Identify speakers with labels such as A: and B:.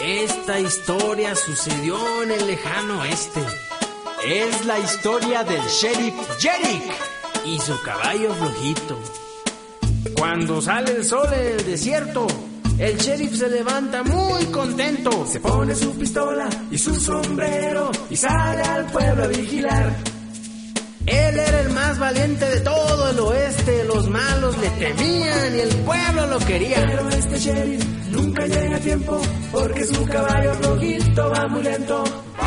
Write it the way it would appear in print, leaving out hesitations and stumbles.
A: Esta historia sucedió en el lejano oeste.
B: Es la historia del sheriff Jerick
A: y su caballo flojito. Cuando sale el sol en el desierto, el sheriff se levanta muy contento.
C: Se pone su pistola y su sombrero y sale al pueblo a vigilar.
A: Él era el más valiente de todo el oeste. Los malos le temían y el pueblo lo quería.
C: Pero este sheriff nunca llega a tiempo porque su caballo flojito va muy lento.